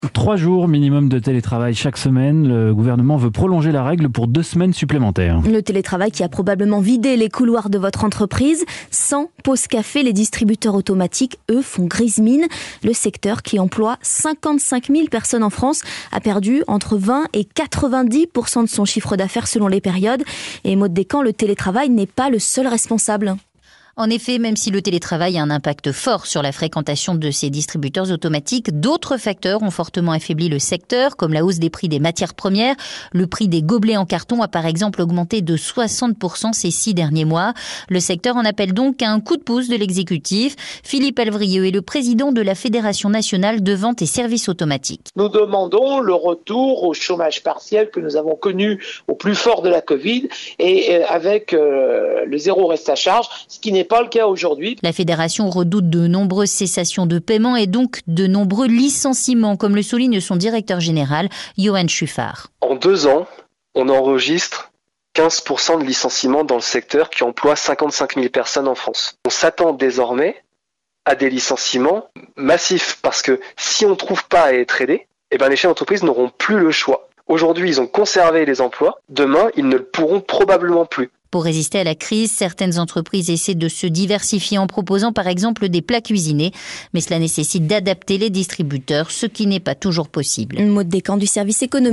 3 jours minimum de télétravail chaque semaine. Le gouvernement veut prolonger la règle pour 2 semaines supplémentaires. Le télétravail qui a probablement vidé les couloirs de votre entreprise. Sans pause café, les distributeurs automatiques, eux, font grise mine. Le secteur qui emploie 55 000 personnes en France a perdu entre 20 et 90% de son chiffre d'affaires selon les périodes. Et Maud Descamps, le télétravail n'est pas le seul responsable. En effet, même si le télétravail a un impact fort sur la fréquentation de ces distributeurs automatiques, d'autres facteurs ont fortement affaibli le secteur, comme la hausse des prix des matières premières. Le prix des gobelets en carton a par exemple augmenté de 60% ces 6 derniers mois. Le secteur en appelle donc à un coup de pouce de l'exécutif. Philippe Alvrieux est le président de la Fédération nationale de vente et services automatiques. Nous demandons le retour au chômage partiel que nous avons connu au plus fort de la Covid et avec le zéro reste à charge, ce qui n'est pas le cas aujourd'hui. La fédération redoute de nombreuses cessations de paiement et donc de nombreux licenciements, comme le souligne son directeur général, Johan Schuffard. En 2 ans, on enregistre 15% de licenciements dans le secteur qui emploie 55 000 personnes en France. On s'attend désormais à des licenciements massifs parce que si on ne trouve pas à être aidé, les chefs d'entreprise n'auront plus le choix. Aujourd'hui, ils ont conservé les emplois. Demain, ils ne le pourront probablement plus. Pour résister à la crise, certaines entreprises essaient de se diversifier en proposant par exemple des plats cuisinés. Mais cela nécessite d'adapter les distributeurs, ce qui n'est pas toujours possible. Maud Descamps du service économique.